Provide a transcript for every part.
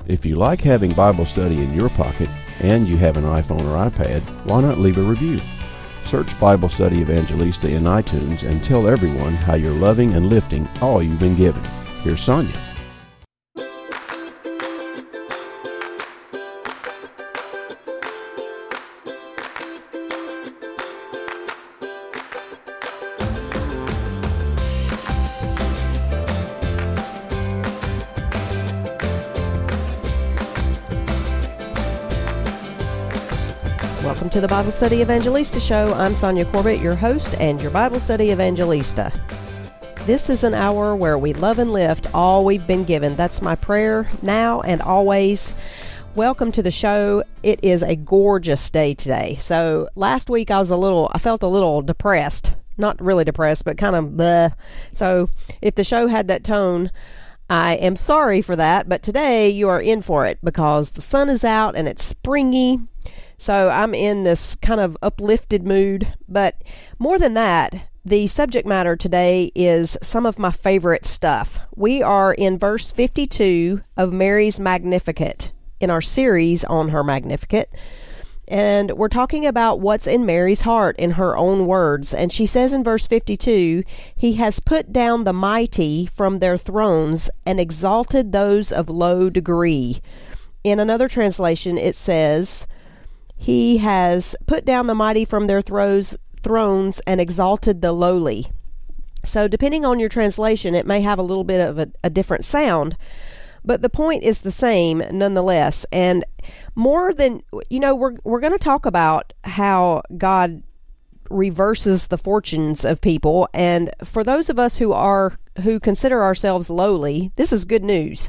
If you like having Bible study in your pocket and you have an iPhone or iPad, why not leave a review? Search Bible Study Evangelista in iTunes and tell everyone how you're loving and lifting all you've been given. Here's Sonia. Welcome to the Bible Study Evangelista Show. I'm Sonia Corbett, your host and your Bible Study Evangelista. This is an hour where we love and lift all we've been given. That's my prayer now and always. Welcome to the show. It is a gorgeous day today. So last week I felt a little depressed. Not really depressed, but kind of bleh. So if the show had that tone, I am sorry for that. But today you are in for it because the sun is out and it's springy. So I'm in this kind of uplifted mood, but more than that, the subject matter today is some of my favorite stuff. We are in verse 52 of Mary's Magnificat in our series on her Magnificat, and we're talking about what's in Mary's heart in her own words. And she says in verse 52, "He has put down the mighty from their thrones and exalted those of low degree." In another translation, it says, "He has put down the mighty from their thrones and exalted the lowly." So depending on your translation, it may have a little bit of a different sound, but the point is the same nonetheless. And more than, we're going to talk about how God reverses the fortunes of people. And for those of us who consider ourselves lowly, this is good news.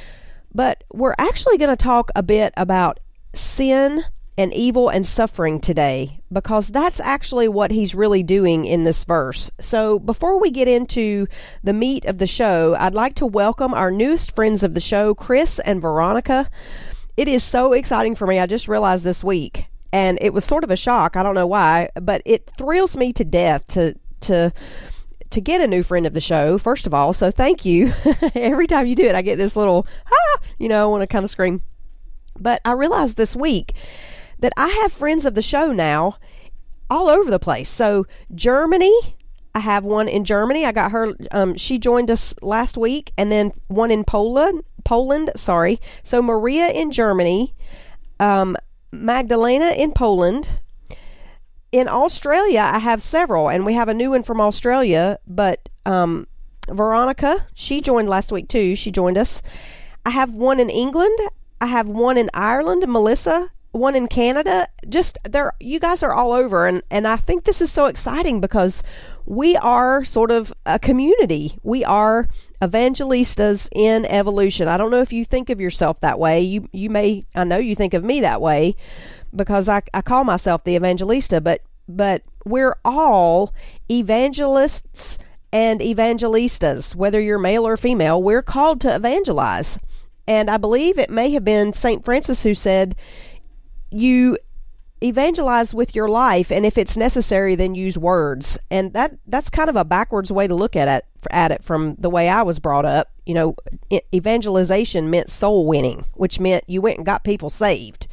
But we're actually going to talk a bit about sin and evil and suffering today, because that's actually what he's really doing in this verse. So before we get into the meat of the show, I'd like to welcome our newest friends of the show, Chris and Veronica. It is so exciting for me. I just realized this week, and it was sort of a shock. I don't know why, but it thrills me to death to get a new friend of the show, first of all. So thank you. Every time you do it, I get this little, I want to kind of scream. But I realized this week that I have friends of the show now all over the place. So Germany, I have one in Germany. I got her, she joined us last week, and then one in Poland. So Maria in Germany, Magdalena in Poland. In Australia, I have several, and we have a new one from Australia, but Veronica, she joined last week too. She joined us. I have one in England. I have one in Ireland, Melissa, one in Canada. You guys are all over, and I think this is so exciting because we are sort of a community. We are evangelistas in evolution. I don't know if you think of yourself that way. You may, I know you think of me that way because I call myself the evangelista, but we're all evangelists and evangelistas, whether you're male or female. We're called to evangelize. And I believe it may have been St. Francis who said, you evangelize with your life, and if it's necessary, then use words. And that's kind of a backwards way to look at it from the way I was brought up. Evangelization meant soul winning, which meant you went and got people saved.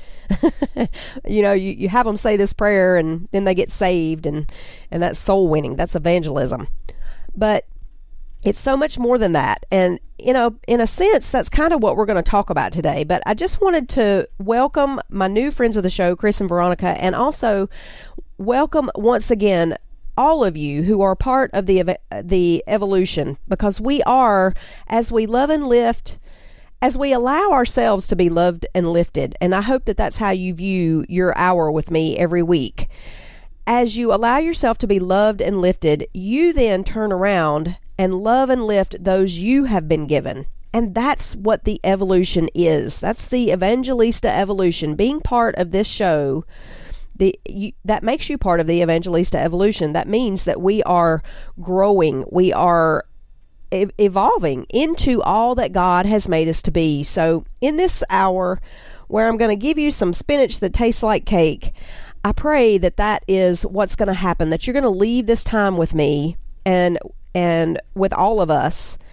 You have them say this prayer, and then they get saved, and that's soul winning. That's evangelism. But it's so much more than that. And, in a sense, that's kind of what we're going to talk about today. But I just wanted to welcome my new friends of the show, Chris and Veronica, and also welcome once again all of you who are part of the evolution, because we are, as we love and lift, as we allow ourselves to be loved and lifted. And I hope that that's how you view your hour with me every week. As you allow yourself to be loved and lifted, you then turn around and love and lift those you have been given. And that's what the evolution is. That's the Evangelista evolution. Being part of this show, that makes you part of the Evangelista evolution. That means that we are growing. We are evolving into all that God has made us to be. So in this hour, where I'm going to give you some spinach that tastes like cake, I pray that is what's going to happen, that you're going to leave this time with me and with all of us,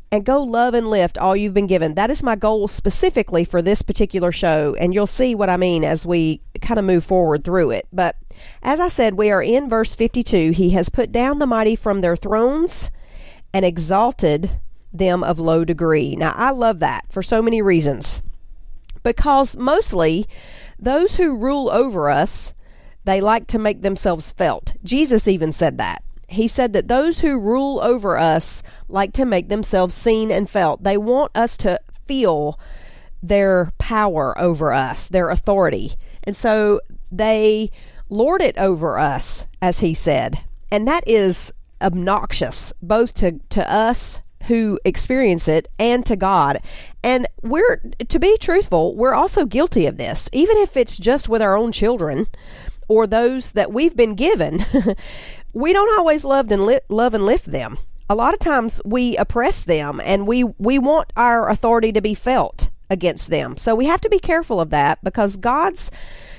and go love and lift all you've been given. That is my goal specifically for this particular show, and you'll see what I mean as we kind of move forward through it. But as I said, we are in verse 52. He has put down the mighty from their thrones and exalted them of low degree. Now, I love that for so many reasons, because mostly those who rule over us, they like to make themselves felt. Jesus even said that. He said that those who rule over us like to make themselves seen and felt. They want us to feel their power over us, their authority. And so they lord it over us, as he said. And that is obnoxious, both to us who experience it and to God. And to be truthful, we're also guilty of this, even if it's just with our own children or those that we've been given. We don't always love and lift them. A lot of times we oppress them, and we want our authority to be felt against them. So we have to be careful of that, because God's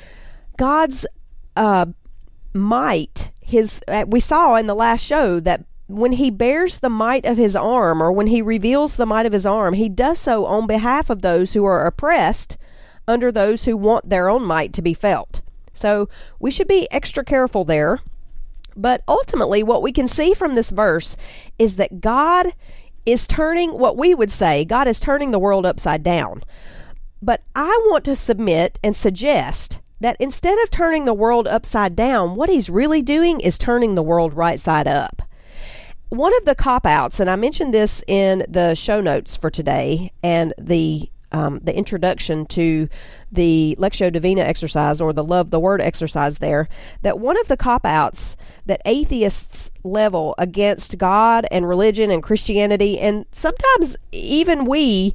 might, we saw in the last show that when he bears the might of his arm, or when he reveals the might of his arm, he does so on behalf of those who are oppressed under those who want their own might to be felt. So we should be extra careful there. But ultimately, what we can see from this verse is that God is turning, what we would say, God is turning the world upside down. But I want to submit and suggest that instead of turning the world upside down, what he's really doing is turning the world right side up. One of the cop-outs, and I mentioned this in the show notes for today, and the introduction to the Lectio Divina exercise, or the Love the Word exercise there, that one of the cop-outs that atheists level against God and religion and Christianity, and sometimes even we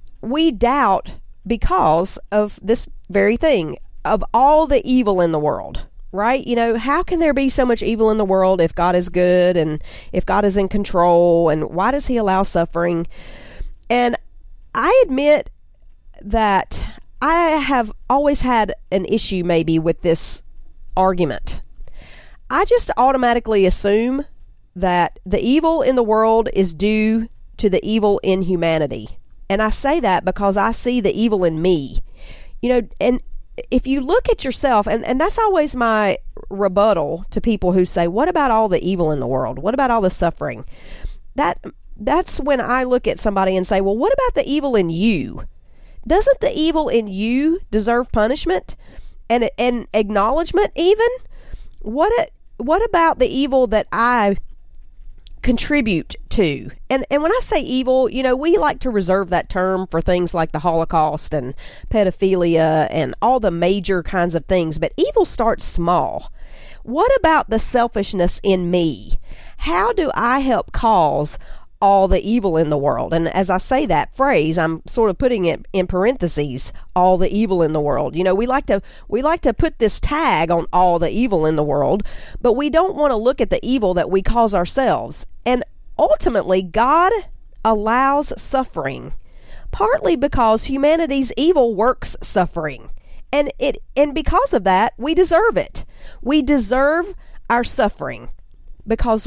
doubt because of this very thing, of all the evil in the world, right? You know, how can there be so much evil in the world if God is good and if God is in control, and why does he allow suffering? And I admit that I have always had an issue maybe with this argument. I just automatically assume that the evil in the world is due to the evil in humanity. And I say that because I see the evil in me. You know, and if you look at yourself, and that's always my rebuttal to people who say, what about all the evil in the world? What about all the suffering? That's when I look at somebody and say, well, what about the evil in you? Doesn't the evil in you deserve punishment and acknowledgement even? What about the evil that I contribute to? And when I say evil, you know, we like to reserve that term for things like the Holocaust and pedophilia and all the major kinds of things, but evil starts small. What about the selfishness in me? How do I help cause all the evil in the world? And as I say that phrase, I'm sort of putting it in parentheses, all the evil in the world. You know, we like to put this tag on all the evil in the world, but we don't want to look at the evil that we cause ourselves. And ultimately, God allows suffering, partly because humanity's evil works suffering. And because of that, we deserve it. We deserve our suffering because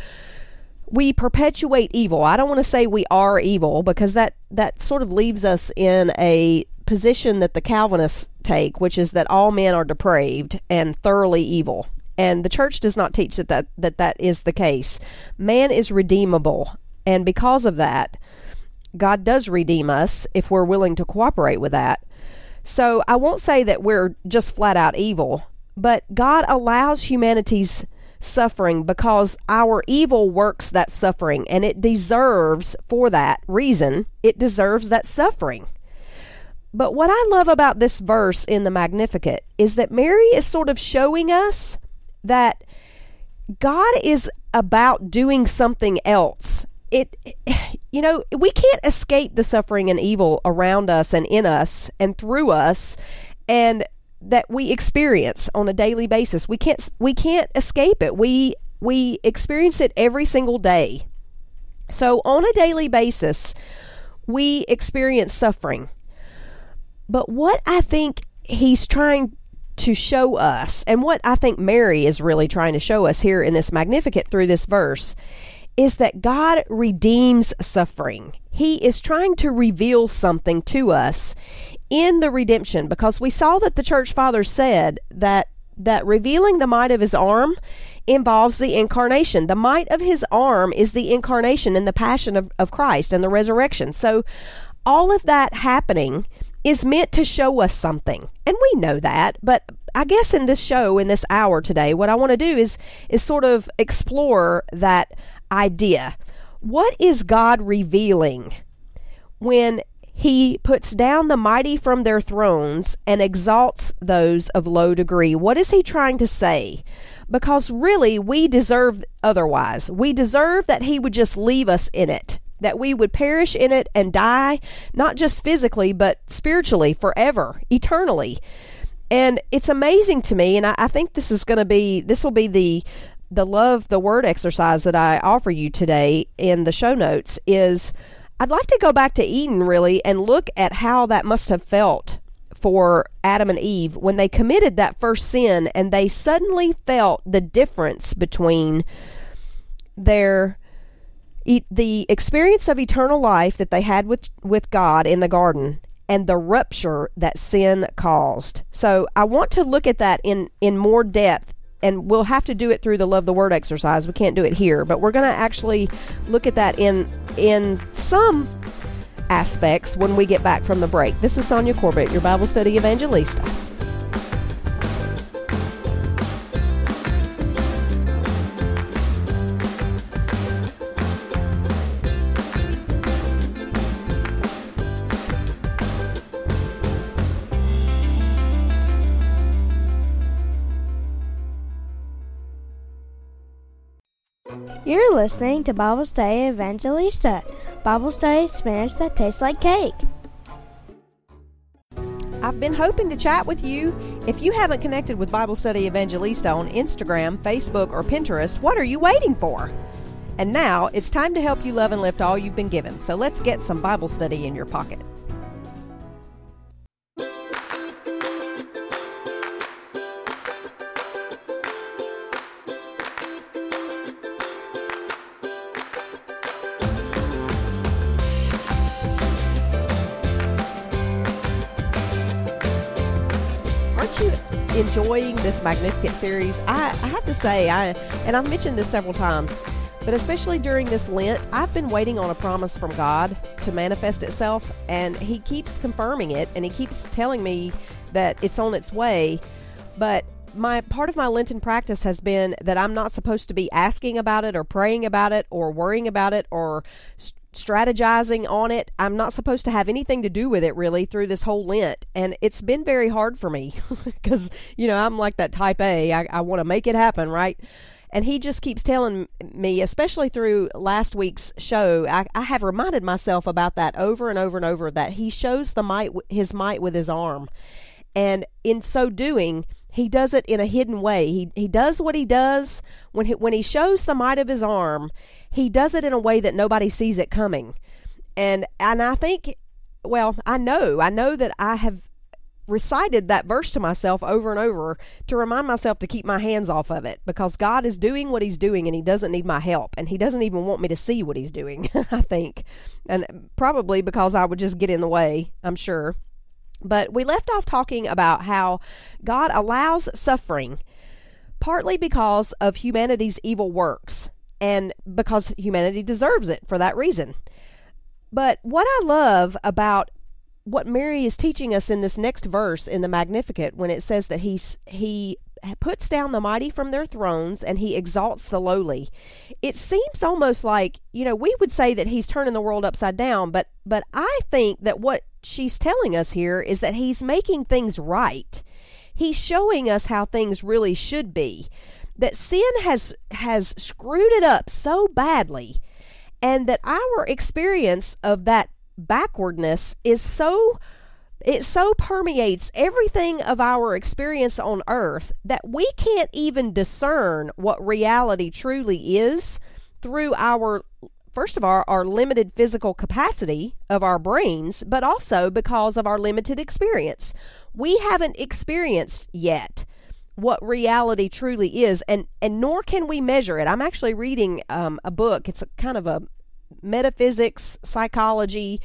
we perpetuate evil. I don't want to say we are evil, because that sort of leaves us in a position that the Calvinists take, which is that all men are depraved and thoroughly evil. And the church does not teach that is the case. Man is redeemable, and because of that, God does redeem us if we're willing to cooperate with that. So I won't say that we're just flat out evil, but God allows humanity's suffering because our evil works that suffering, and it deserves, for that reason, it deserves that suffering. But what I love about this verse in the Magnificat is that Mary is sort of showing us that God is about doing something else. You know, we can't escape the suffering and evil around us and in us and through us, and that we experience on a daily basis. We can't escape it. We experience it every single day. So on a daily basis, we experience suffering. But what I think he's trying to show us, and what I think Mary is really trying to show us here in this Magnificat through this verse, is that God redeems suffering. He is trying to reveal something to us in the redemption, because we saw that the church fathers said that revealing the might of his arm involves the incarnation. The might of his arm is the incarnation and the passion of Christ and the resurrection. So all of that happening is meant to show us something. And we know that, but I guess in this show, in this hour today, what I want to do is sort of explore that idea. What is God revealing when he puts down the mighty from their thrones and exalts those of low degree? What is he trying to say? Because really, we deserve otherwise. We deserve that he would just leave us in it, that we would perish in it and die, not just physically, but spiritually, forever, eternally. And it's amazing to me, and I think this will be the love the word exercise that I offer you today in the show notes. Is I'd like to go back to Eden, really, and look at how that must have felt for Adam and Eve when they committed that first sin, and they suddenly felt the difference between the experience of eternal life that they had with God in the garden and the rupture that sin caused. So I want to look at that in more depth, and we'll have to do it through the Love the Word exercise. We can't do it here, but we're going to actually look at that in some aspects when we get back from the break. This is Sonia Corbett, your Bible Study Evangelista. You're listening to Bible Study Evangelista, Bible study Spanish that tastes like cake. I've been hoping to chat with you. If you haven't connected with Bible Study Evangelista on Instagram, Facebook, or Pinterest, what are you waiting for? And now it's time to help you love and lift all you've been given. So let's get some Bible study in your pocket. Enjoying this Magnificat series. I have to say, and I've mentioned this several times, but especially during this Lent, I've been waiting on a promise from God to manifest itself, and he keeps confirming it, and he keeps telling me that it's on its way. But part of my Lenten practice has been that I'm not supposed to be asking about it or praying about it or worrying about it or strategizing on it. I'm not supposed to have anything to do with it really through this whole Lent, and it's been very hard for me because I'm like that type A. I want to make it happen, right? And he just keeps telling me, especially through last week's show, I have reminded myself about that over and over and over, that he shows his might with his arm, and in so doing, he does it in a hidden way. He does what he does when he shows the might of his arm. He does it in a way that nobody sees it coming. And I think, I know that I have recited that verse to myself over and over to remind myself to keep my hands off of it, because God is doing what he's doing and he doesn't need my help, and he doesn't even want me to see what he's doing, I think. And probably because I would just get in the way, I'm sure. But we left off talking about how God allows suffering partly because of humanity's evil works, and because humanity deserves it for that reason. But what I love about what Mary is teaching us in this next verse in the Magnificat, when it says that he puts down the mighty from their thrones and he exalts the lowly, it seems almost like, we would say that he's turning the world upside down, but I think that what she's telling us here is that he's making things right. He's showing us how things really should be, that sin has screwed it up so badly, and that our experience of that backwardness it so permeates everything of our experience on earth that we can't even discern what reality truly is through first of all, our limited physical capacity of our brains, but also because of our limited experience. We haven't experienced yet what reality truly is, and nor can we measure it. I'm actually reading a book. It's a kind of a metaphysics, psychology,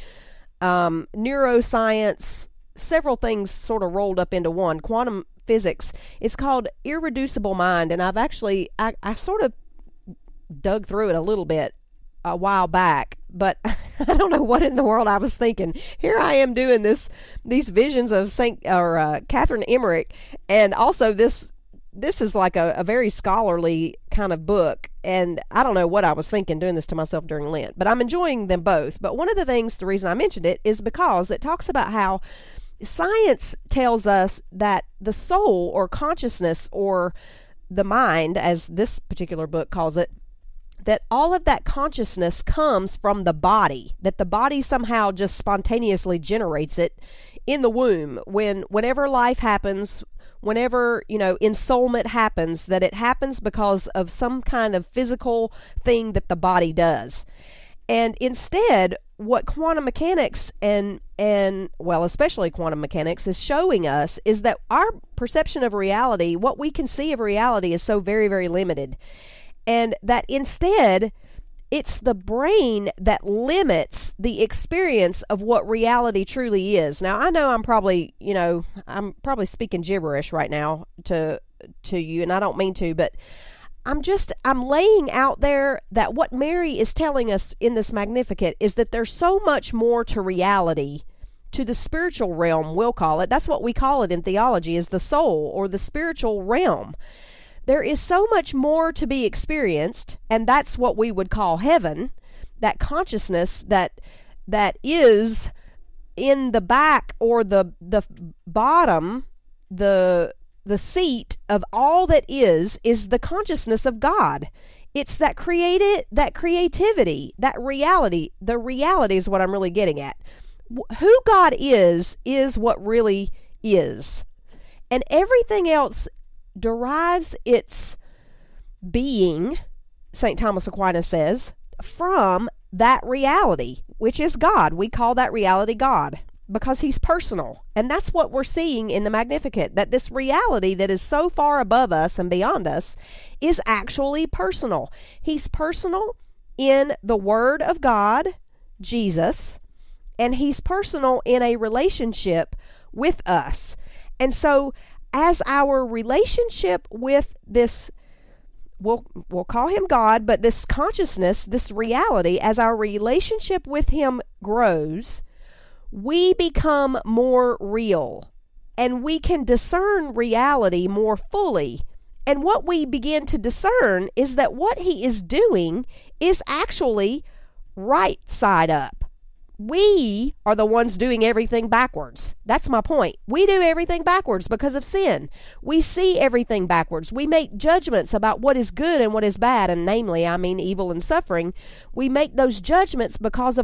neuroscience, several things sort of rolled up into one, quantum physics. It's called Irreducible Mind, and I've actually, I sort of dug through it a little bit a while back, but I don't know what in the world I was thinking. Here I am doing these visions of Catherine Emmerich, and also this is like a very scholarly kind of book, and I don't know what I was thinking doing this to myself during Lent, but I'm enjoying them both. But one of the things, the reason I mentioned it, is because it talks about how science tells us that the soul or consciousness or the mind, as this particular book calls it, that all of that consciousness comes from the body, that the body somehow just spontaneously generates it in the womb. Whenever life happens, whenever, ensoulment happens, that it happens because of some kind of physical thing that the body does. And instead, what quantum mechanics and especially quantum mechanics is showing us is that our perception of reality, what we can see of reality, is so very, very limited. And that instead, it's the brain that limits the experience of what reality truly is. Now, I know I'm probably speaking gibberish right now to you, and I don't mean to, but I'm laying out there that what Mary is telling us in this Magnificat is that there's so much more to reality, to the spiritual realm, we'll call it. That's what we call it in theology, is the soul or the spiritual realm. There is so much more to be experienced, and that's what we would call heaven, that consciousness that is in the back or the bottom, the seat of all that is the consciousness of God. It's that creativity, that reality. The reality is what I'm really getting at. Who God is what really is. And everything else derives its being, St. Thomas Aquinas says, from that reality, which is God. We call that reality God because he's personal. And that's what we're seeing in the Magnificat, that this reality that is so far above us and beyond us is actually personal. He's personal in the Word of God, Jesus, and he's personal in a relationship with us. And so as our relationship with this, we'll call him God, but this consciousness, this reality, as our relationship with him grows, we become more real, and we can discern reality more fully. And what we begin to discern is that what he is doing is actually right side up. We are the ones doing everything backwards. That's my point. We do everything backwards because of sin. We see everything backwards. We make judgments about what is good and what is bad, and namely, I mean evil and suffering. We make those judgments because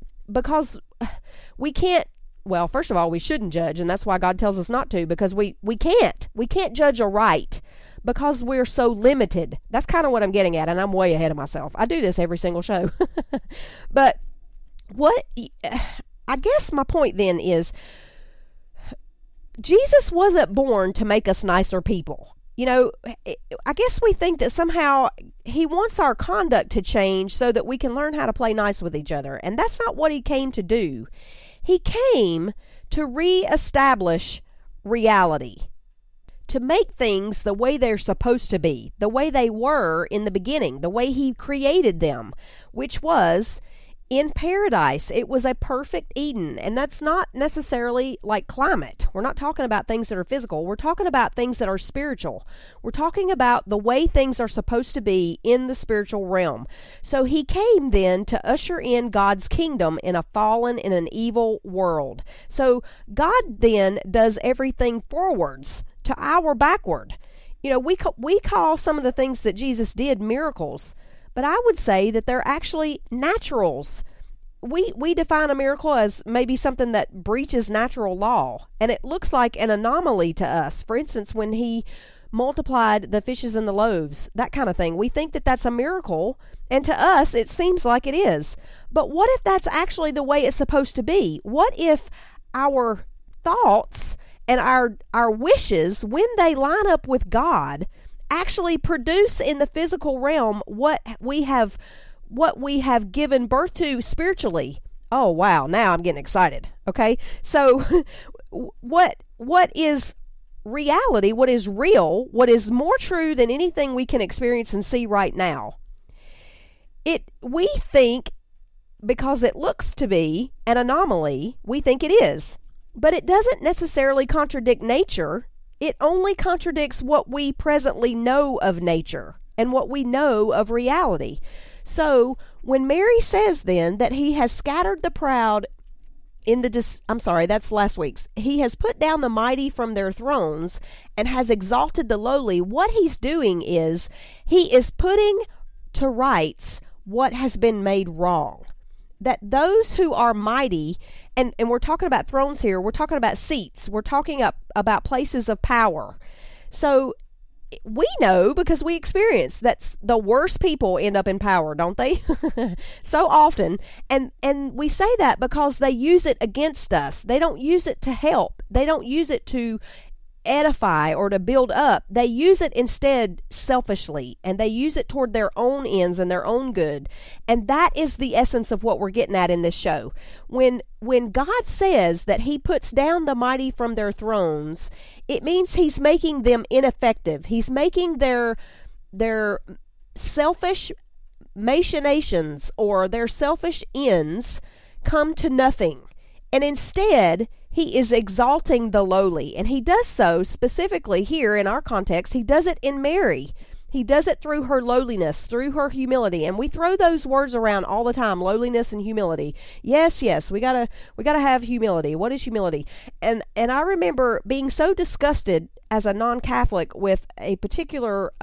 we can't, well, first of all, we shouldn't judge, and that's why God tells us not to, because we can't. We can't judge aright because we're so limited. That's kind of what I'm getting at, and I'm way ahead of myself. I do this every single show. But I guess my point then is, Jesus wasn't born to make us nicer people. I guess we think that somehow he wants our conduct to change so that we can learn how to play nice with each other. And that's not what he came to do. He came to reestablish reality, to make things the way they're supposed to be, the way they were in the beginning, the way he created them, which was in paradise. It was a perfect Eden, and that's not necessarily like climate. We're not talking about things that are physical. We're talking about things that are spiritual. We're talking about the way things are supposed to be in the spiritual realm. So he came then to usher in God's kingdom in a fallen, in an evil world. So God then does everything forwards to our backward. We call some of the things that Jesus did miracles, but I would say that they're actually naturals. We define a miracle as maybe something that breaches natural law, and it looks like an anomaly to us. For instance, when he multiplied the fishes and the loaves, that kind of thing, we think that that's a miracle, and to us it seems like it is. But what if that's actually the way it's supposed to be? What if our thoughts And our wishes, when they line up with God, actually produce in the physical realm what we have given birth to spiritually. Oh, wow. Now I'm getting excited. Okay. So what is reality, what is real, what is more true than anything we can experience and see right now? We think, because it looks to be an anomaly, we think it is. But it doesn't necessarily contradict nature. It only contradicts what we presently know of nature and what we know of reality. So when Mary says then that he has scattered the proud that's last week's. He has put down the mighty from their thrones and has exalted the lowly. What he's doing is he is putting to rights what has been made wrong. That those who are mighty, and we're talking about thrones here, we're talking about seats, we're talking about places of power. So we know, because we experience, that the worst people end up in power, don't they? So often. And we say that because they use it against us. They don't use it to help. They don't use it to edify or to build up. They use it instead selfishly, and they use it toward their own ends and their own good. And that is the essence of what we're getting at in this show. When God says that he puts down the mighty from their thrones, it means he's making them ineffective. He's making their selfish machinations or their selfish ends come to nothing. And instead, he is exalting the lowly. And he does so specifically here in our context. He does it in Mary. He does it through her lowliness, through her humility. And we throw those words around all the time, lowliness and humility. Yes, we gotta have humility. What is humility? And I remember being so disgusted as a non-Catholic with a particular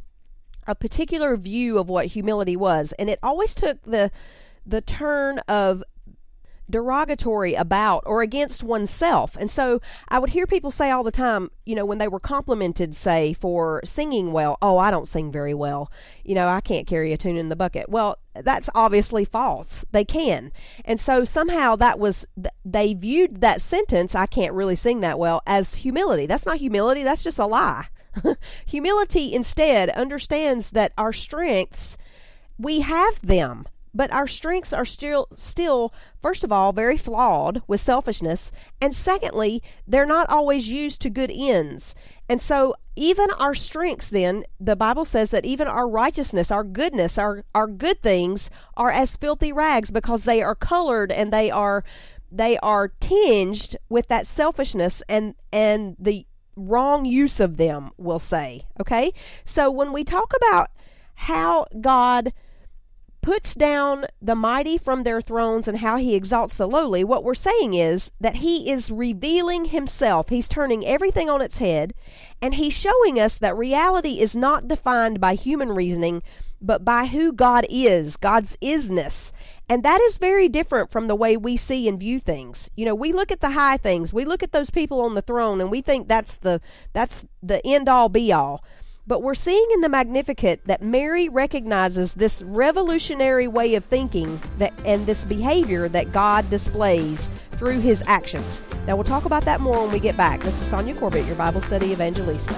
view of what humility was. And it always took the turn of derogatory about or against oneself. And so I would hear people say all the time, when they were complimented, say, for singing well, oh, I don't sing very well. I can't carry a tune in the bucket. Well, that's obviously false. They can. And so somehow they viewed that sentence, I can't really sing that well, as humility. That's not humility. That's just a lie. Humility instead understands that our strengths, we have them. But our strengths are still, first of all, very flawed with selfishness. And secondly, they're not always used to good ends. And so even our strengths then, the Bible says that even our righteousness, our goodness, our good things are as filthy rags, because they are colored and they are tinged with that selfishness and the wrong use of them, we'll say. Okay? So when we talk about how God puts down the mighty from their thrones and how he exalts the lowly, what we're saying is that he is revealing himself. He's turning everything on its head, and he's showing us that reality is not defined by human reasoning, but by who God is, God's isness. And that is very different from the way we see and view things. We look at the high things. We look at those people on the throne, and we think that's the end all be all. But we're seeing in the Magnificat that Mary recognizes this revolutionary way of thinking and this behavior that God displays through his actions. Now, we'll talk about that more when we get back. This is Sonia Corbett, your Bible Study Evangelista.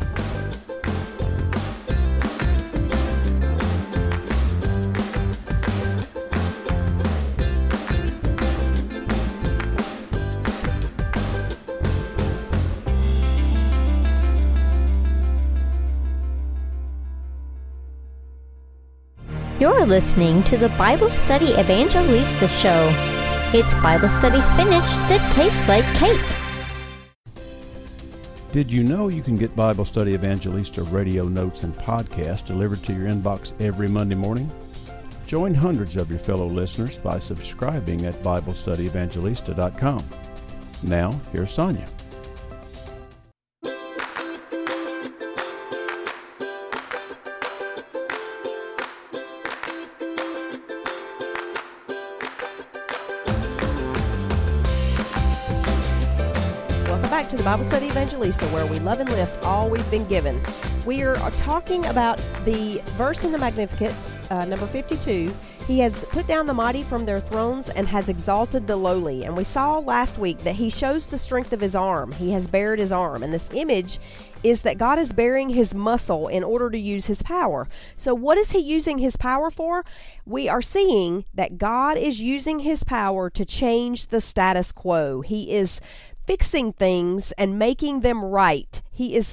You're listening to the Bible Study Evangelista Show. It's Bible study spinach that tastes like cake. Did you know you can get Bible Study Evangelista radio notes and podcasts delivered to your inbox every Monday morning? Join hundreds of your fellow listeners by subscribing at BibleStudyEvangelista.com. Now, here's Sonia. To the Bible Study Evangelista, where we love and lift all we've been given. We are talking about the verse in the Magnificat, number 52. He has put down the mighty from their thrones and has exalted the lowly. And we saw last week that he shows the strength of his arm. He has bared his arm. And this image is that God is bearing his muscle in order to use his power. So what is he using his power for? We are seeing that God is using his power to change the status quo. He is fixing things and making them right. He is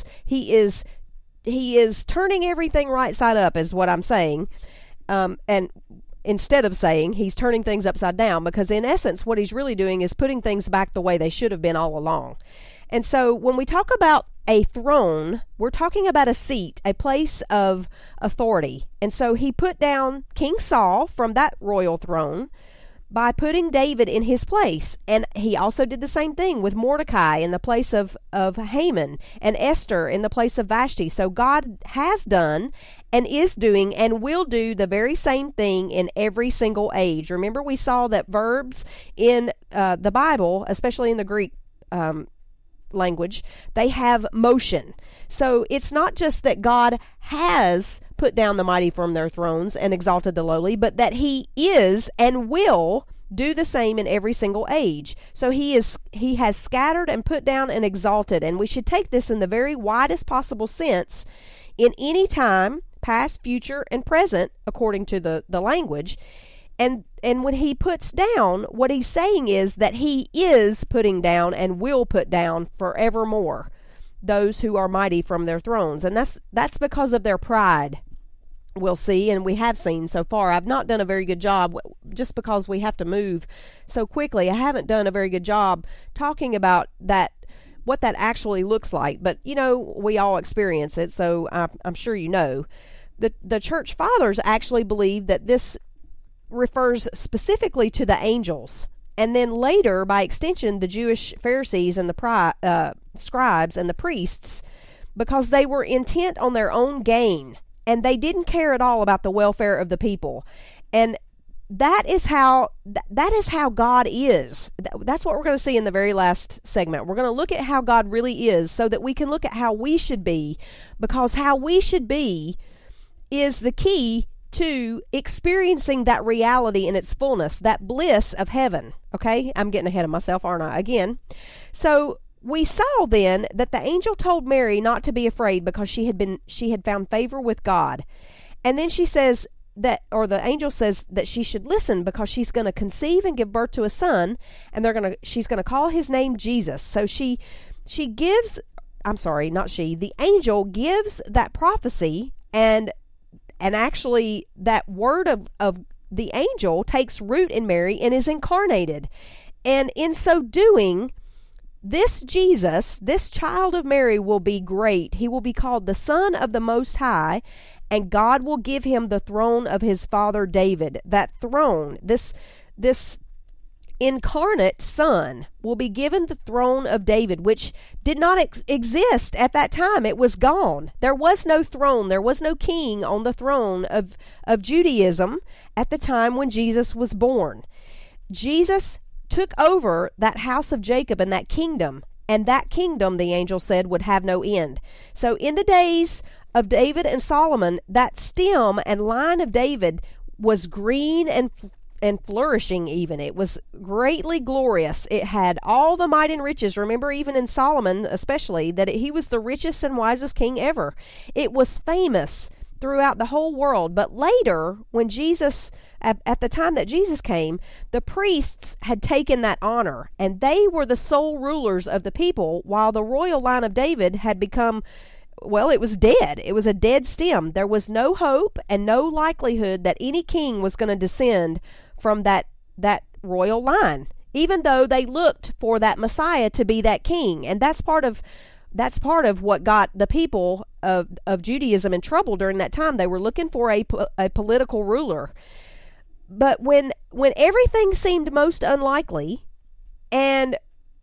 turning everything right side up, is what I'm saying. And instead of saying he's turning things upside down, because in essence what he's really doing is putting things back the way they should have been all along. And so when we talk about a throne, we're talking about a seat, a place of authority. And so he put down King Saul from that royal throne by putting David in his place. And he also did the same thing with Mordecai in the place of Haman, and Esther in the place of Vashti. So God has done and is doing and will do the very same thing in every single age. Remember, we saw that verbs in the Bible, especially in the Greek language, they have motion. So it's not just that God has put down the mighty from their thrones and exalted the lowly, but that he is and will do the same in every single age. So he has scattered and put down and exalted, and we should take this in the very widest possible sense in any time, past, future, and present, according to the language. And when he puts down, what he's saying is that he is putting down and will put down forevermore those who are mighty from their thrones. And that's because of their pride. We'll see, and we have seen so far. I've not done a very good job, just because we have to move so quickly. I haven't done a very good job talking about that, what that actually looks like. But, we all experience it, so I'm sure you know. The church fathers actually believe that this refers specifically to the angels, and then later, by extension, the Jewish Pharisees and the scribes and the priests, because they were intent on their own gain, and they didn't care at all about the welfare of the people. And that is how God is. That's what we're going to see in the very last segment. We're going to look at how God really is, so that we can look at how we should be, because how we should be is the key to experiencing that reality in its fullness, that bliss of heaven. Okay, I'm getting ahead of myself, aren't I? Again. So we saw then that the angel told Mary not to be afraid, because she had found favor with God. And then she says that, or the angel says that she should listen, because she's going to conceive and give birth to a son, and she's going to call his name Jesus. So the angel gives that prophecy, and actually that word of the angel takes root in Mary and is incarnated. And in so doing, this Jesus, this child of Mary, will be great. He will be called the Son of the Most High, and God will give him the throne of his father David. That throne, this incarnate Son, will be given the throne of David, which did not exist at that time. It was gone. There was no throne. There was no king on the throne of Judaism at the time when Jesus was born. Jesus took over that house of Jacob and that kingdom, the angel said, would have no end. So in the days of David and Solomon, that stem and line of David was green and flourishing even. It was greatly glorious. It had all the might and riches. Remember, even in Solomon especially, that he was the richest and wisest king ever. It was famous throughout the whole world. But later, when Jesus, at the time that Jesus came, the priests had taken that honor, and they were the sole rulers of the people, while the royal line of David had become, well, it was dead. It was a dead stem. There was no hope and no likelihood that any king was going to descend from that royal line, even though they looked for that Messiah to be that king. And that's part of what got the people of Judaism in trouble during that time. They were looking for a political ruler. But when everything seemed most unlikely, and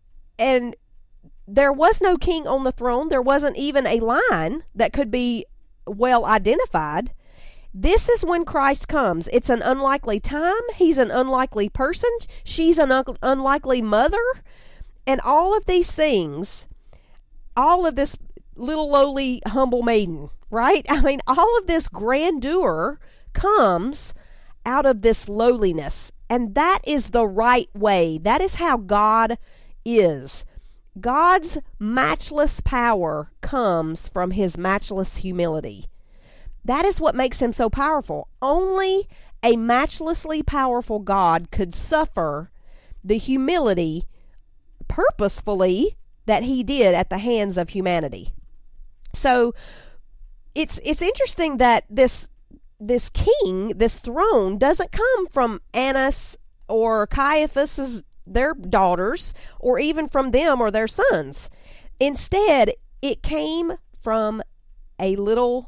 there was no king on the throne, there wasn't even a line that could be well identified, this is when Christ comes. It's an unlikely time. He's an unlikely person. She's an unlikely mother. And all of these things, all of this little lowly humble maiden, right? I mean, all of this grandeur comes out of this lowliness. And that is the right way. That is how God is. God's matchless power comes from his matchless humility. That is what makes him so powerful. Only a matchlessly powerful God could suffer the humility purposefully that he did at the hands of humanity. So it's interesting that this king, this throne, doesn't come from Annas or Caiaphas, their daughters, or even from them or their sons. Instead, it came from a little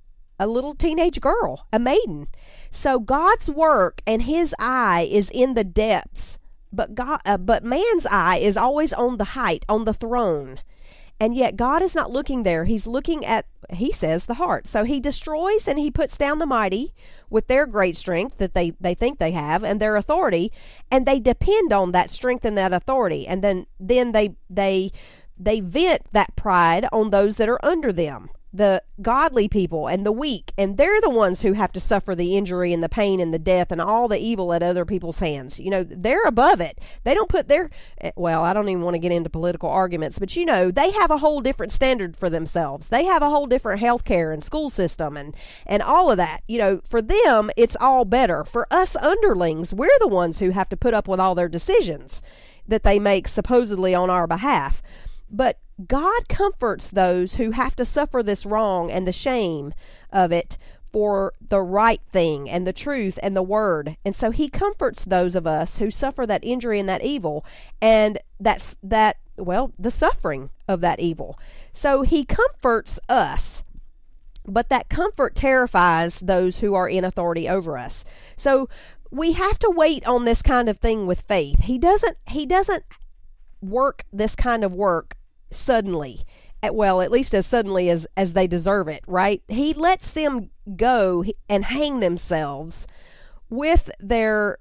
teenage girl, a maiden. So God's work and his eye is in the depths, but man's eye is always on the height, on the throne. And yet God is not looking there. He's looking at, he says, the heart. So he destroys and he puts down the mighty with their great strength that they think they have and their authority, and they depend on that strength and that authority. And then they vent that pride on those that are under them, the godly people and the weak, and they're the ones who have to suffer the injury and the pain and the death and all the evil at other people's hands. They're above it. They don't put I don't even want to get into political arguments, but they have a whole different standard for themselves. They have a whole different health care and school system and all of that. For them, it's all better. For us underlings, we're the ones who have to put up with all their decisions that they make supposedly on our behalf. But God comforts those who have to suffer this wrong and the shame of it for the right thing and the truth and the word. And so he comforts those of us who suffer that injury and that evil, and the suffering of that evil. So he comforts us, but that comfort terrifies those who are in authority over us. So we have to wait on this kind of thing with faith. He doesn't work this kind of work suddenly, at least as suddenly as they deserve it, right? He lets them go and hang themselves with their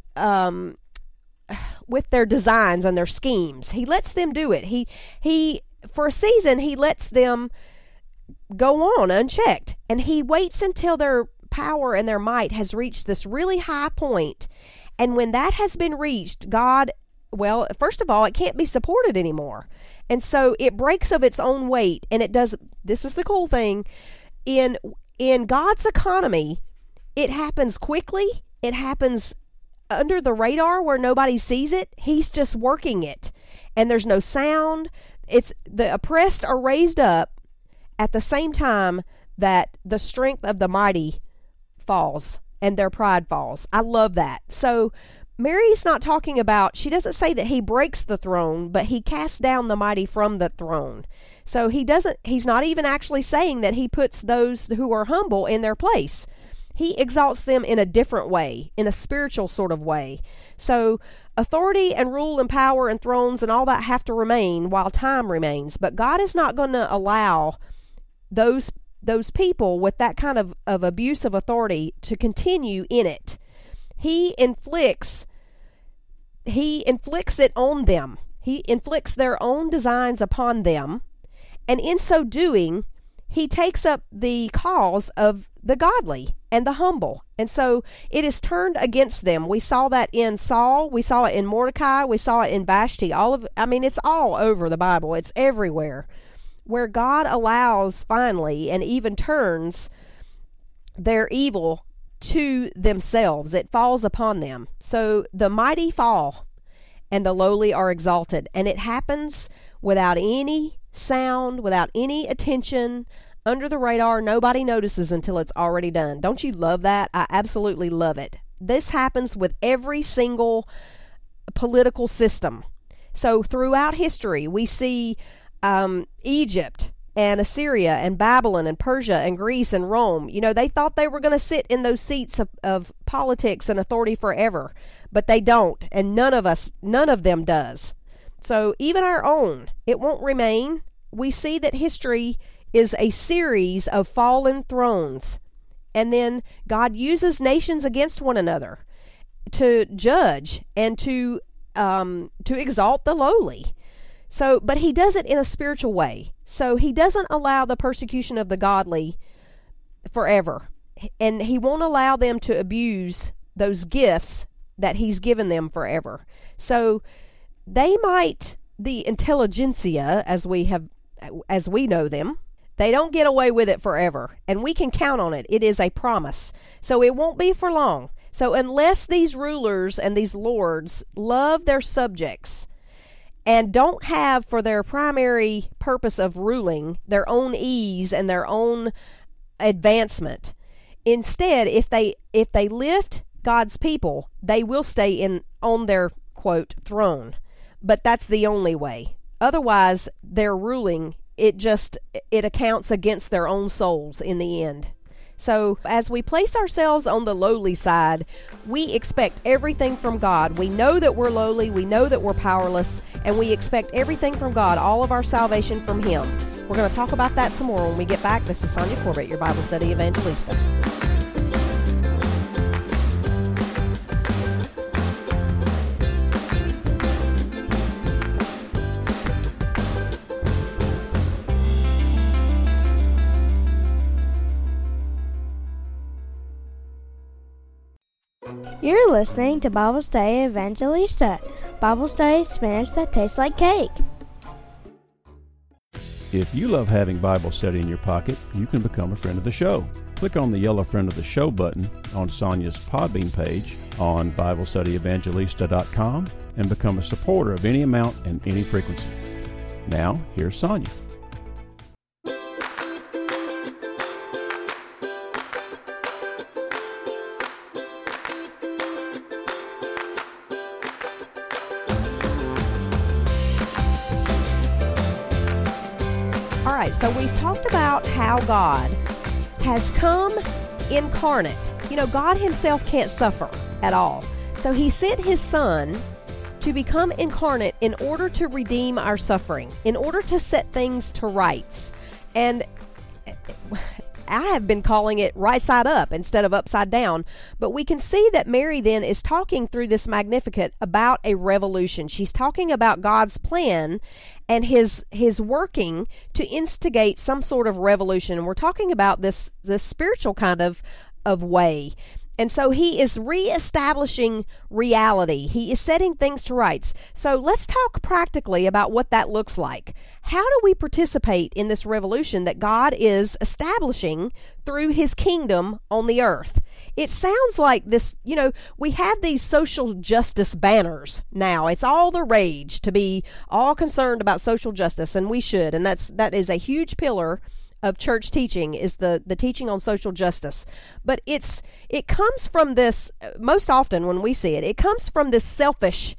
designs and their schemes. He lets them do it. He for a season he lets them go on unchecked, and he waits until their power and their might has reached this really high point. And when that has been reached, God, first of all, it can't be supported anymore. And so it breaks of its own weight, and it does. This is the cool thing. In God's economy, it happens quickly. It happens under the radar where nobody sees it. He's just working it, and there's no sound. It's the oppressed are raised up at the same time that the strength of the mighty falls and their pride falls. I love that. So Mary's not talking about, she doesn't say that he breaks the throne, but he casts down the mighty from the throne. So he's not even actually saying that he puts those who are humble in their place. He exalts them in a different way, in a spiritual sort of way. So authority and rule and power and thrones and all that have to remain while time remains. But God is not going to allow those people with that kind of abuse of authority to continue in it. He inflicts it on them. He inflicts their own designs upon them. And in so doing, he takes up the cause of the godly and the humble. And so it is turned against them. We saw that in Saul. We saw it in Mordecai. We saw it in Vashti. It's all over the Bible. It's everywhere, where God allows finally and even turns their evil to themselves. It falls upon them. So the mighty fall and the lowly are exalted, and it happens without any sound, without any attention, under the radar. Nobody notices until it's already done. Don't you love that? I absolutely love it. This happens with every single political system. So throughout history, we see Egypt and Assyria and Babylon and Persia and Greece and Rome. They thought they were going to sit in those seats of politics and authority forever, but they don't, and none of them does. So even our own, it won't remain. We see that history is a series of fallen thrones, and then God uses nations against one another to judge and to exalt the lowly. So, but he does it in a spiritual way. So he doesn't allow the persecution of the godly forever. And he won't allow them to abuse those gifts that he's given them forever. So they might, the intelligentsia as we know them, they don't get away with it forever, and we can count on it. It is a promise. So it won't be for long. So unless these rulers and these lords love their subjects and don't have for their primary purpose of ruling their own ease and their own advancement, instead, if they lift God's people, they will stay on their, quote, throne. But that's the only way. Otherwise, their ruling, it accounts against their own souls in the end. So as we place ourselves on the lowly side, we expect everything from God. We know that we're lowly, we know that we're powerless, and we expect everything from God, all of our salvation from Him. We're going to talk about that some more when we get back. This is Sonia Corbett, your Bible Study Evangelista. You're listening to Bible Study Evangelista, Bible study spinach that tastes like cake. If you love having Bible study in your pocket, you can become a friend of the show. Click on the yellow Friend of the Show button on Sonia's Podbean page on BibleStudyEvangelista.com and become a supporter of any amount and any frequency. Now, here's Sonia. So we've talked about how God has come incarnate. You know, God himself can't suffer at all. So he sent his Son to become incarnate in order to redeem our suffering, in order to set things to rights. And I have been calling it right side up instead of upside down. But we can see that Mary then is talking through this Magnificat about a revolution. She's talking about God's plan and his working to instigate some sort of revolution. And we're talking about this spiritual kind of way. And so he is reestablishing reality. He is setting things to rights. So let's talk practically about what that looks like. How do we participate in this revolution that God is establishing through his kingdom on the earth? It sounds like this, you know, we have these social justice banners now. It's all the rage to be all concerned about social justice, and we should. And that is a huge pillar of church teaching, is the teaching on social justice. But it comes from this, most often when we see it, it comes from this selfish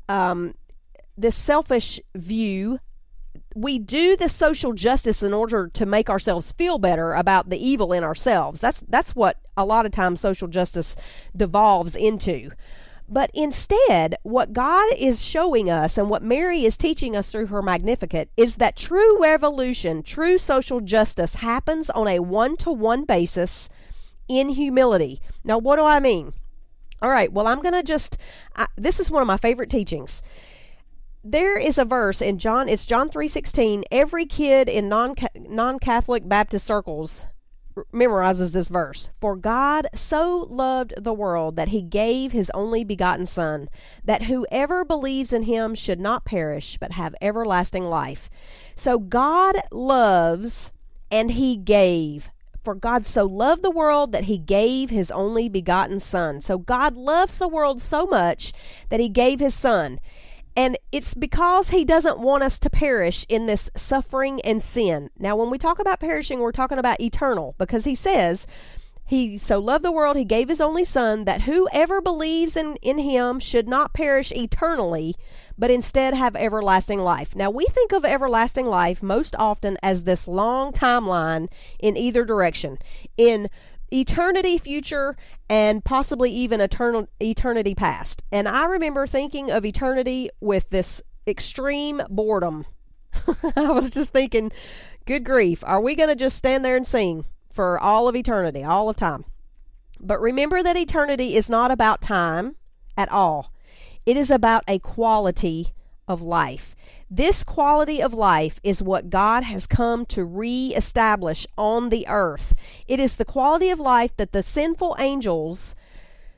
view. We do the social justice in order to make ourselves feel better about the evil in ourselves. That's what a lot of times social justice devolves into. But instead, what God is showing us and what Mary is teaching us through her Magnificat is that true revolution, true social justice happens on a one-to-one basis in humility. Now, what do I mean? All right, well, I'm going to this is one of my favorite teachings. There is a verse in John 3:16. Every kid in non-Catholic Baptist circles memorizes this verse. For God so loved the world that he gave his only begotten Son, that whoever believes in him should not perish, but have everlasting life. So God loves, and he gave. For God so loved the world that he gave his only begotten Son. So God loves the world so much that he gave his Son. And it's because he doesn't want us to perish in this suffering and sin. Now, when we talk about perishing, we're talking about eternal, because he says, he so loved the world, he gave his only Son, that whoever believes in him should not perish eternally, but instead have everlasting life. Now, we think of everlasting life most often as this long timeline in either direction, in eternity future and possibly even eternity past. And I remember thinking of eternity with this extreme boredom. I was just thinking, good grief, are we going to just stand there and sing for all of eternity, all of time? But remember that eternity is not about time at all. It is about a quality of life. This quality of life is what God has come to reestablish on the earth. It is the quality of life that the sinful angels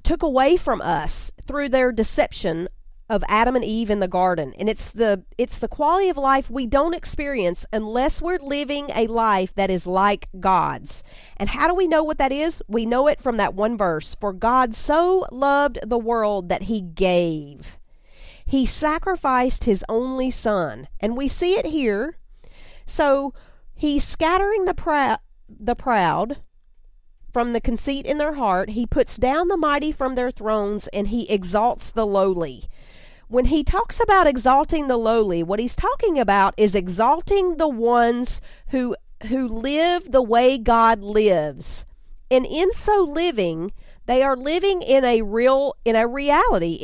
took away from us through their deception of Adam and Eve in the garden. And it's the quality of life we don't experience unless we're living a life that is like God's. And how do we know what that is? We know it from that one verse. For God so loved the world that he gave. He sacrificed his only son. And we see it here. So he's scattering the proud from the conceit in their heart. He puts down the mighty from their thrones, and he exalts the lowly. When he talks about exalting the lowly, what he's talking about is exalting the ones who live the way God lives. And in so living, they are living in the reality,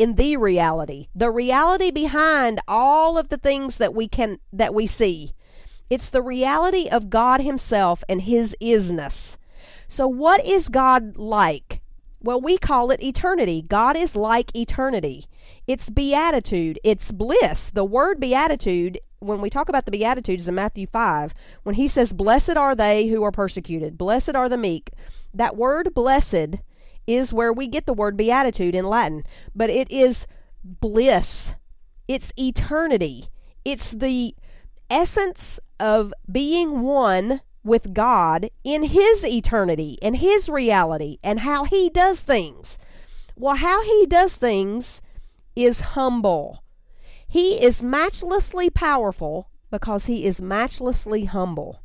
the reality behind all of the things that we see. It's the reality of God himself and his isness. So what is God like? Well, we call it eternity. God is like eternity. It's beatitude. It's bliss. The word beatitude, when we talk about the Beatitudes in Matthew 5, when he says, blessed are they who are persecuted, blessed are the meek, that word blessed is where we get the word beatitude in Latin. But it is bliss. It's eternity. It's the essence of being one with God in his eternity and his reality and how he does things. Well, how he does things is humble. He is matchlessly powerful because he is matchlessly humble.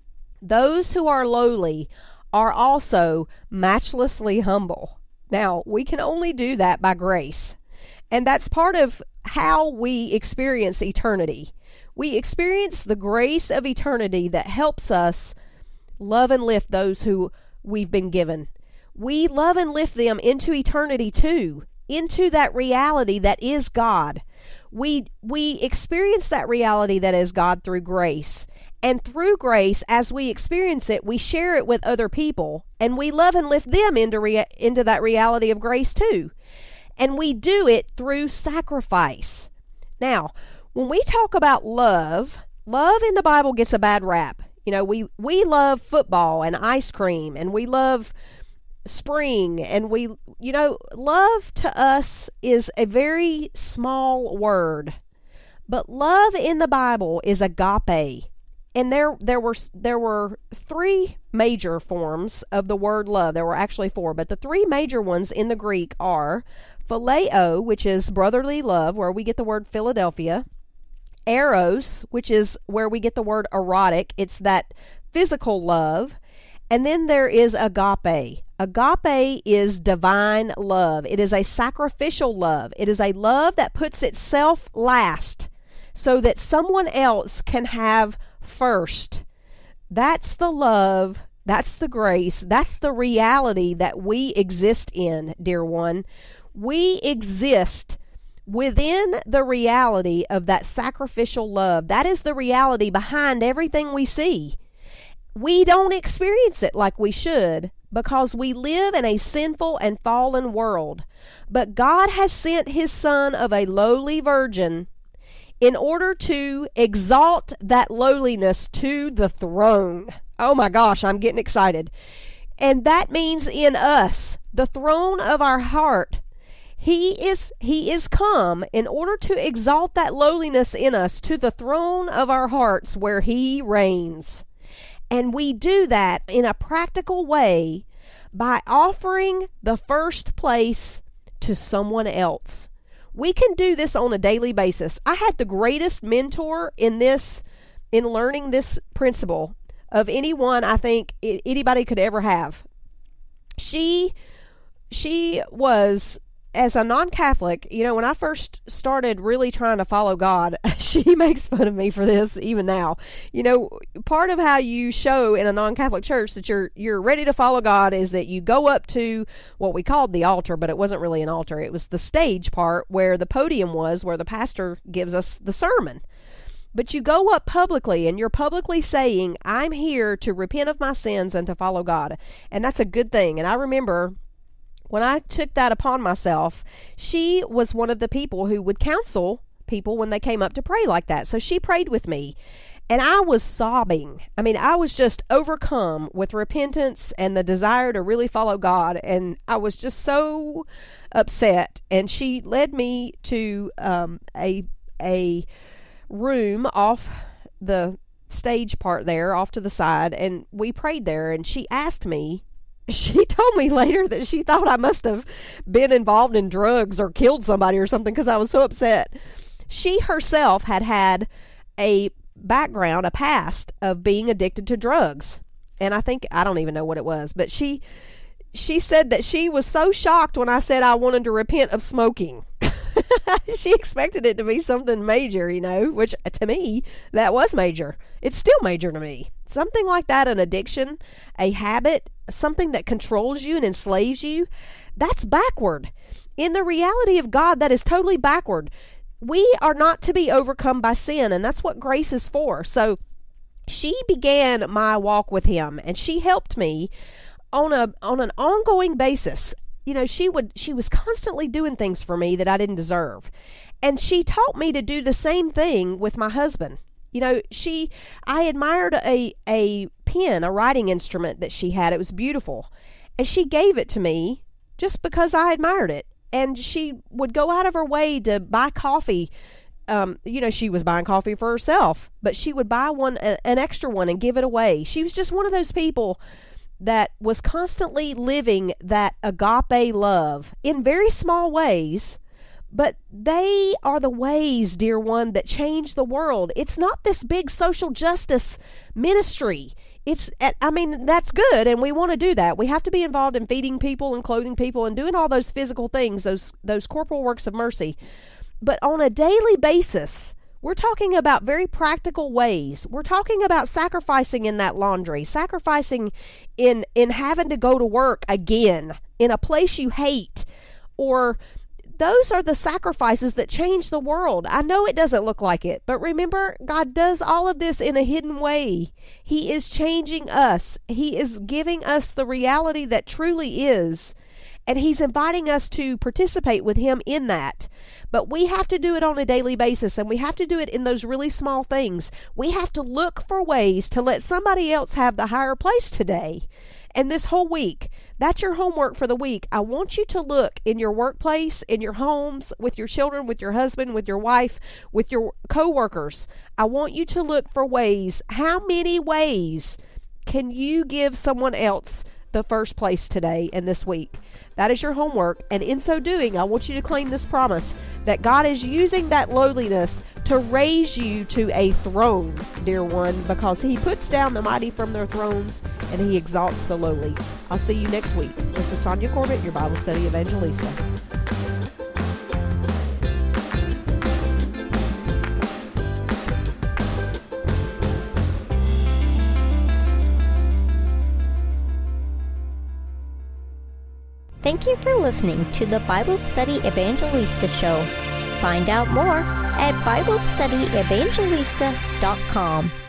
Those who are lowly are also matchlessly humble. Now, we can only do that by grace. And that's part of how we experience eternity. We experience the grace of eternity that helps us love and lift those who we've been given. We love and lift them into eternity too, into that reality that is God. We experience that reality that is God through grace. And through grace, as we experience it, we share it with other people, and we love and lift them into that reality of grace too. And we do it through sacrifice. Now, when we talk about love in the Bible gets a bad rap. You know, we love football and ice cream, and we love spring, and love to us is a very small word. But love in the Bible is agape. And there were three major forms of the word love. There were actually four, but the three major ones in the Greek are phileo, which is brotherly love, where we get the word Philadelphia. Eros, which is where we get the word erotic. It's that physical love. And then there is agape. Agape is divine love. It is a sacrificial love. It is a love that puts itself last so that someone else can have first. That's the love. That's the grace. That's the reality that we exist in, dear one. We exist within the reality of that sacrificial love. That is the reality behind everything we see. We don't experience it like we should because we live in a sinful and fallen world. But God has sent his Son of a lowly virgin in order to exalt that lowliness to the throne. Oh my gosh, I'm getting excited. And that means in us, the throne of our heart. He is come in order to exalt that lowliness in us to the throne of our hearts where he reigns. And we do that in a practical way by offering the first place to someone else. We can do this on a daily basis. I had the greatest mentor in learning this principle of anyone I think anybody could ever have. She was, as a non-Catholic, when I first started really trying to follow God, she makes fun of me for this even now. Part of how you show in a non-Catholic church that you're ready to follow God is that you go up to what we called the altar, but it wasn't really an altar. It was the stage part where the podium was, where the pastor gives us the sermon. But you go up publicly and you're publicly saying, I'm here to repent of my sins and to follow God. And that's a good thing. And I remember when I took that upon myself, she was one of the people who would counsel people when they came up to pray like that. So she prayed with me. And I was sobbing. I mean, I was just overcome with repentance and the desire to really follow God. And I was just so upset. And she led me to a room off the stage part there, off to the side. And we prayed there. And she asked me, she told me later that she thought I must have been involved in drugs or killed somebody or something because I was so upset. She herself had a background, a past of being addicted to drugs. And I don't even know what it was, but she said that she was so shocked when I said I wanted to repent of smoking. She expected it to be something major, which to me, that was major. It's still major to me. Something like that, an addiction, a habit, something that controls you and enslaves you, that's backward. In the reality of God, that is totally backward. We are not to be overcome by sin, and that's what grace is for. So she began my walk with him, and she helped me on an ongoing basis. She was constantly doing things for me that I didn't deserve. And she taught me to do the same thing with my husband. I admired a pen, a writing instrument that she had. It was beautiful. And she gave it to me just because I admired it. And she would go out of her way to buy coffee. She was buying coffee for herself, but she would buy an extra one and give it away. She was just one of those people that was constantly living that agape love in very small ways, but they are the ways, dear one, that change the world. It's not this big social justice ministry. That's good, and we want to do that. We have to be involved in feeding people and clothing people and doing all those physical things, those corporal works of mercy. But on a daily basis, we're talking about very practical ways. We're talking about sacrificing in that laundry, sacrificing in having to go to work again in a place you hate, or those are the sacrifices that change the world. I know it doesn't look like it, but remember, God does all of this in a hidden way. He is changing us. He is giving us the reality that truly is, and he's inviting us to participate with him in that. But we have to do it on a daily basis, and we have to do it in those really small things. We have to look for ways to let somebody else have the higher place today. And this whole week, that's your homework for the week. I want you to look in your workplace, in your homes, with your children, with your husband, with your wife, with your co-workers. I want you to look for ways. How many ways can you give someone else the first place today and this week? That is your homework. And in so doing, I want you to claim this promise that God is using that lowliness to raise you to a throne, dear one, because he puts down the mighty from their thrones and he exalts the lowly. I'll see you next week. This is Sonia Corbett, your Bible Study Evangelista. Thank you for listening to the Bible Study Evangelista Show. Find out more at BibleStudyEvangelista.com.